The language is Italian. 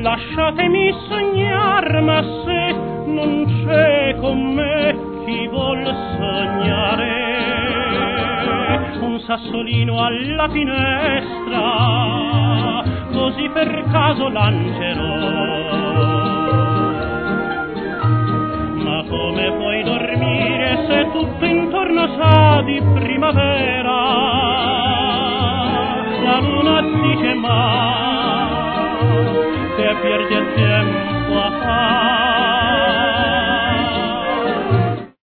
lasciatemi sognar, ma se non c'è con me chi vuol sognare, un sassolino alla finestra, così per caso lancerò. Ma come puoi dormire se tutto intorno sa di primavera? La luna dice ma che pierde